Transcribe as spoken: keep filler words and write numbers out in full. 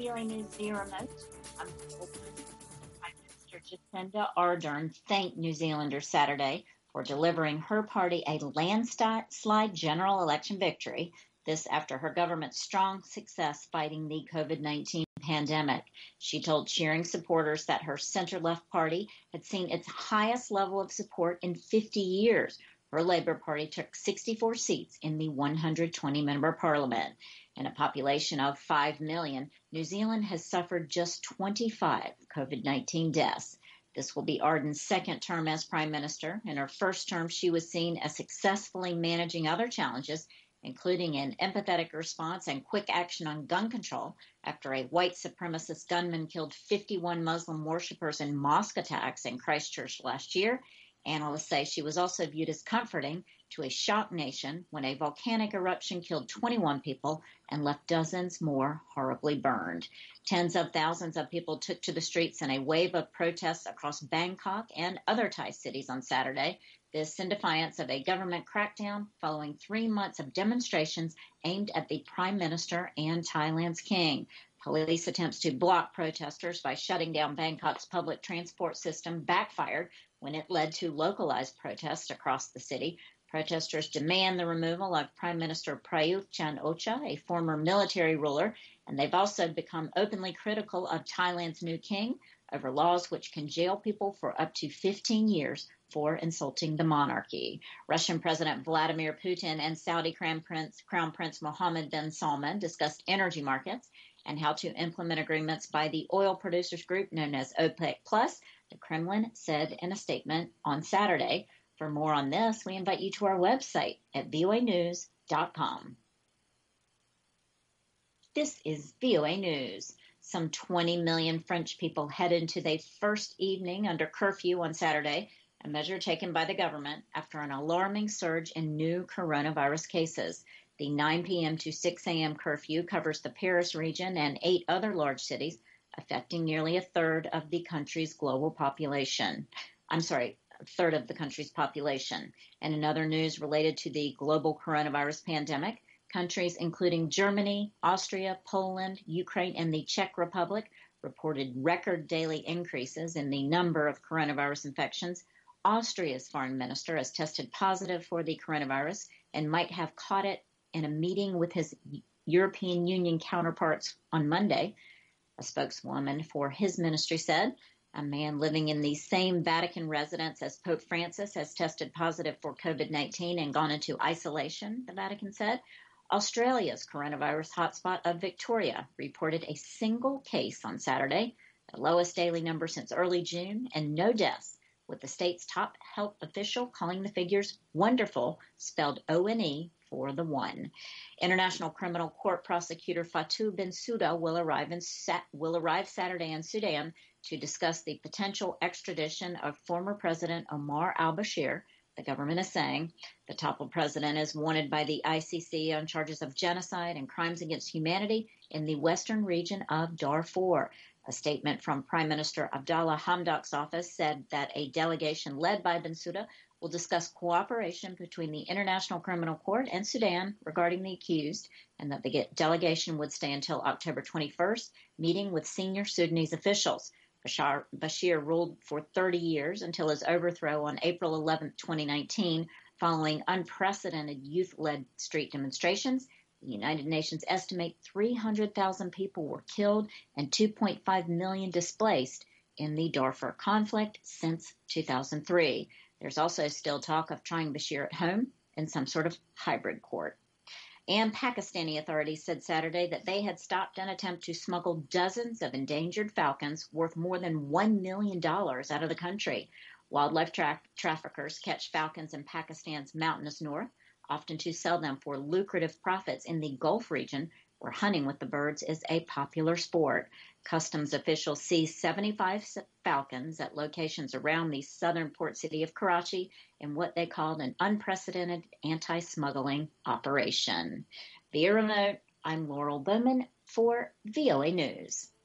V O A News via remote. I'm Prime Minister Jacinda Ardern thanked New Zealanders Saturday for delivering her party a landslide general election victory. This after her government's strong success fighting the COVID nineteen pandemic. She told cheering supporters that her center-left party had seen its highest level of support in fifty years. Her Labour Party took sixty-four seats in the one hundred twenty member parliament. In a population of five million, New Zealand has suffered just twenty-five COVID nineteen deaths. This will be Ardern's second term as Prime Minister. In her first term, she was seen as successfully managing other challenges, including an empathetic response and quick action on gun control after a white supremacist gunman killed fifty-one Muslim worshippers in mosque attacks in Christchurch last year. Analysts say she was also viewed as comforting to a shocked nation when a volcanic eruption killed twenty-one people and left dozens more horribly burned. Tens of thousands of people took to the streets in a wave of protests across Bangkok and other Thai cities on Saturday. This in defiance of a government crackdown following three months of demonstrations aimed at the Prime Minister and Thailand's king. Police attempts to block protesters by shutting down Bangkok's public transport system backfired when it led to localized protests across the city. Protesters demand the removal of Prime Minister Prayut Chan-o-cha, a former military ruler, and they've also become openly critical of Thailand's new king over laws which can jail people for up to fifteen years for insulting the monarchy. Russian President Vladimir Putin and Saudi Crown Prince, Crown Prince Mohammed bin Salman discussed energy markets and how to implement agreements by the oil producers group known as OPEC Plus, the Kremlin said in a statement on Saturday. For more on this, we invite you to our website at V O A news dot com. This is V O A News. Some twenty million French people headed into their first evening under curfew on Saturday, a measure taken by the government after an alarming surge in new coronavirus cases. The nine p.m. to six a.m. curfew covers the Paris region and eight other large cities, affecting nearly a third of the country's global population. I'm sorry, a third of the country's population. And in other news related to the global coronavirus pandemic, countries including Germany, Austria, Poland, Ukraine, and the Czech Republic reported record daily increases in the number of coronavirus infections. Austria's foreign minister has tested positive for the coronavirus and might have caught it in a meeting with his European Union counterparts on Monday. A spokeswoman for his ministry said a man living in the same Vatican residence as Pope Francis has tested positive for COVID nineteen and gone into isolation, the Vatican said. Australia's coronavirus hotspot of Victoria reported a single case on Saturday, the lowest daily number since early June, and no deaths, with the state's top health official calling the figures wonderful, spelled O N E for the one. International Criminal Court prosecutor Fatou Bensouda will arrive in Sa- will arrive Saturday in Sudan to discuss the potential extradition of former President Omar al-Bashir. The government is saying the toppled president is wanted by the I C C on charges of genocide and crimes against humanity in the western region of Darfur. A statement from Prime Minister Abdallah Hamdok's office said that a delegation led by Bensouda will discuss cooperation between the International Criminal Court and Sudan regarding the accused, and that the delegation would stay until October twenty-first, meeting with senior Sudanese officials. Bashar, Bashir ruled for thirty years until his overthrow on April eleventh, twenty nineteen, following unprecedented youth-led street demonstrations. The United Nations estimate three hundred thousand people were killed and two point five million displaced in the Darfur conflict since two thousand three. There's also still talk of trying Bashir at home in some sort of hybrid court. And Pakistani authorities said Saturday that they had stopped an attempt to smuggle dozens of endangered falcons worth more than one million dollars out of the country. Wildlife tra- traffickers catch falcons in Pakistan's mountainous north, often to sell them for lucrative profits in the Gulf region, where hunting with the birds is a popular sport. Customs officials seized seventy-five falcons at locations around the southern port city of Karachi in what they called an unprecedented anti-smuggling operation. Via remote, I'm Laurel Bowman for V O A News.